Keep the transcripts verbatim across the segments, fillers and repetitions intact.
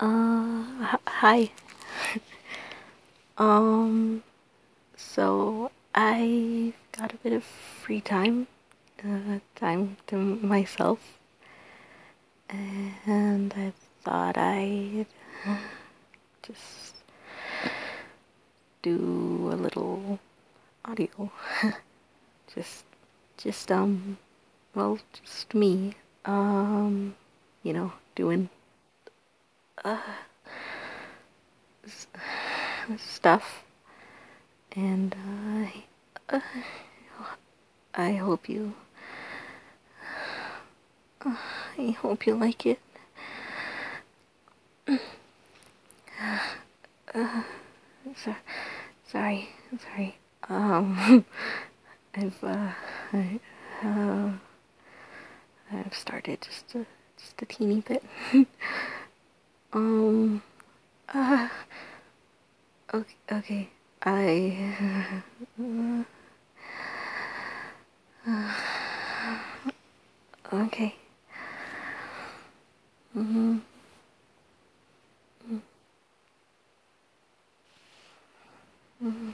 Uh, h- hi. Um, so I got a bit of free time, uh, time to myself, and I thought I'd just do a little audio. Just, just, um, well, just me, um, you know, doing, uh, s- stuff, and, uh, I hope you I hope you like it. Uh, so, sorry, sorry. Um, I've uh, I, uh, I've started just a just a teeny bit. um, uh, okay, okay. I uh, okay. Mm-hmm. Mm-hmm.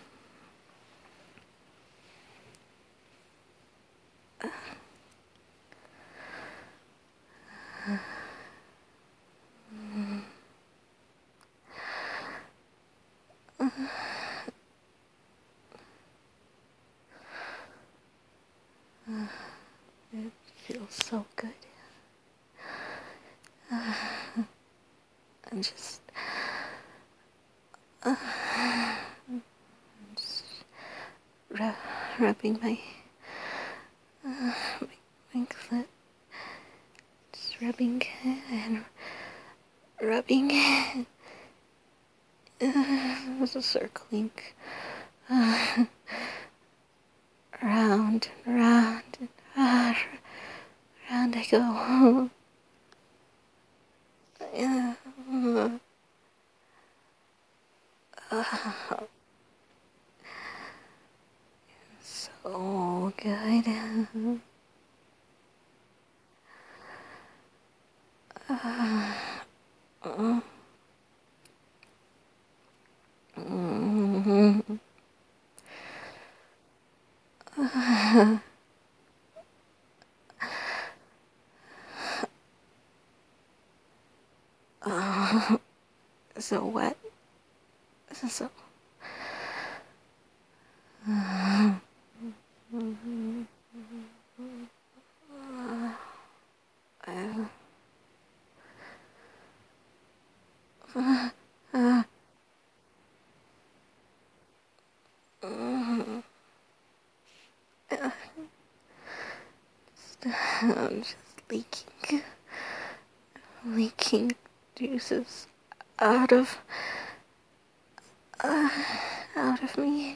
It feels so good. I'm just, uh, just ru- rubbing my, uh, my, my clit, just rubbing and rubbing, uh, circling, uh, round and round and round, round I go. Yeah. Uh, so good. Uh, uh, mm, uh, uh, so wet. So. Uh, uh, uh, uh, uh, I'm just leaking, leaking juices out of, uh, out of me.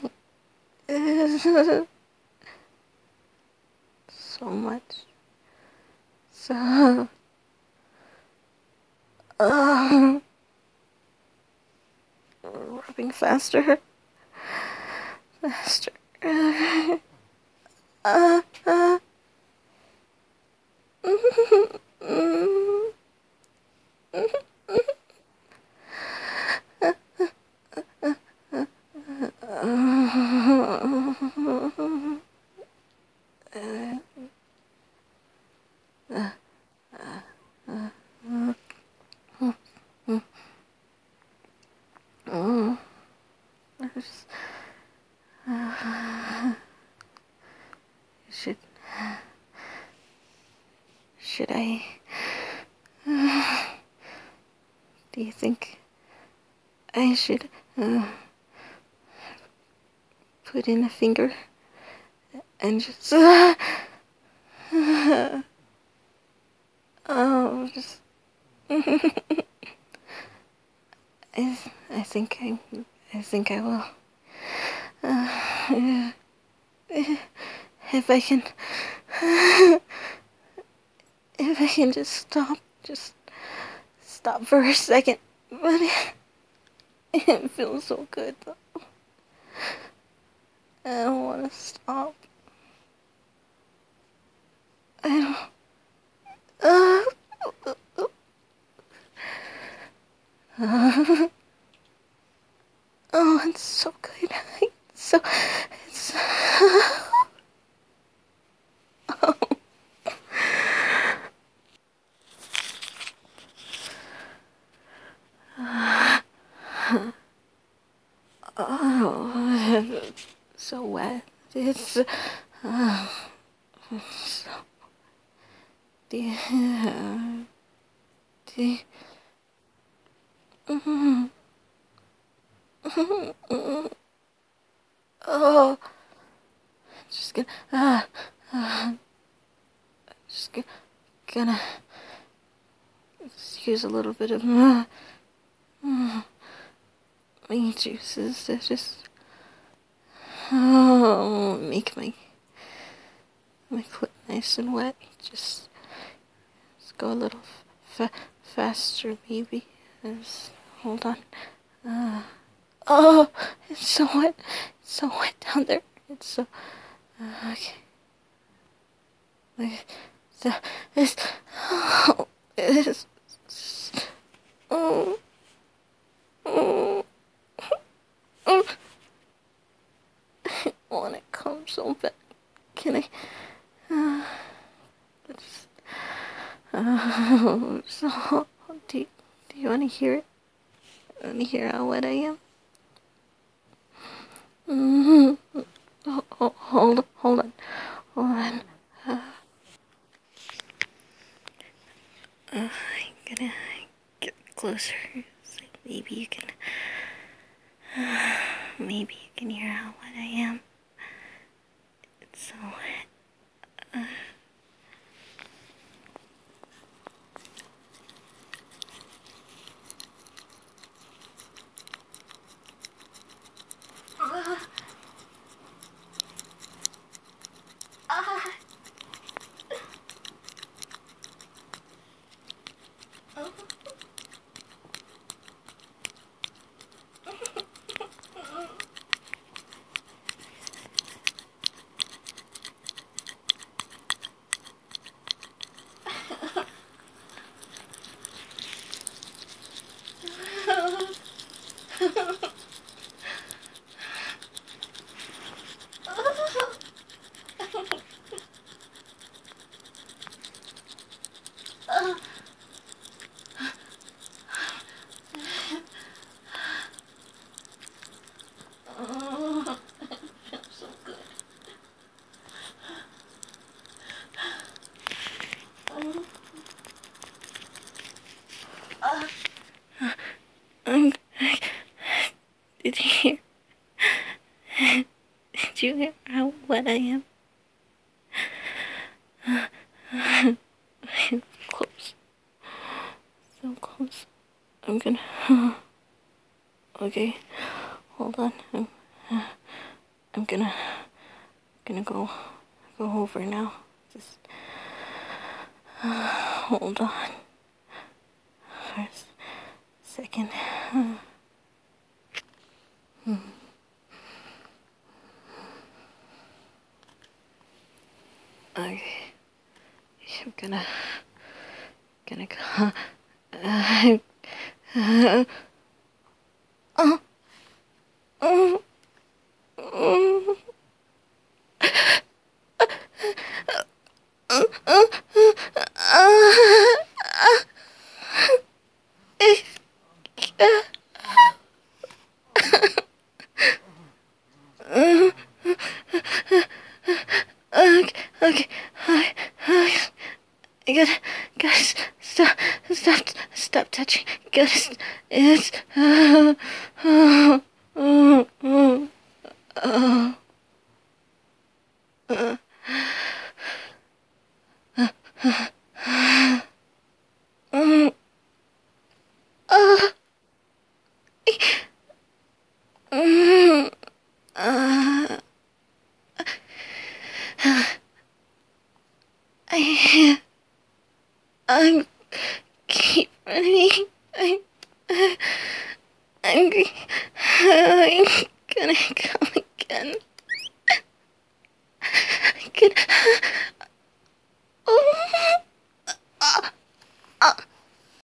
So much. So, uh, rubbing faster, faster. Uh, uh, uh, should should I? Do you think I should uh, put in a finger and just uh, oh just I I think I I think I will. Uh, if I can if I can just stop just stop for a second, but it, it feels so good though. I don't want to stop. I don't. Uh, Uh, oh, it's so good. It's so, it's, oh. Oh, so wet. It's, uh, so, dear, dear. Mm-hmm. Mm-hmm. Oh, just gonna, uh, uh, just gonna, gonna use a little bit of uh, uh, my juices to just, oh, make my, my foot nice and wet. Just, just go a little fa faster, maybe. Just, hold on. Uh, oh, it's so wet. It's so wet down there. It's so, uh, okay. Like, so, it's, oh, it's, oh, oh, oh. I want to come so bad. Can I, uh, just, uh, so, do you, do you want to hear it? Want to hear how wet I am? Mm-hmm. Oh, oh, hold, hold on, hold on. Uh, uh, I'm gonna get closer, so maybe you can, uh, maybe you can hear how wet I am. It's so wet. Uh, uh, uh, uh. Oh, it feels so good. Oh. Uh, um, did you hear? Did you hear how wet I am? Close. So close. I'm gonna. Okay, hold on. I'm, I'm gonna. Gonna go. Go over now. Just. Uh, hold on. For a second. Hmm. Okay. I'm gonna. Gonna go. Uh, uh, oh. Oh. Oh. Uh, uh, uh, Okay, okay, I, I, I gotta, gotta stop, stop, stop touching. Gotta, it's, uh, uh, uh, uh, uh, uh, uh, uh, uh, uh, I, I keep running. I, I'm, I'm gonna come again. I can, oh,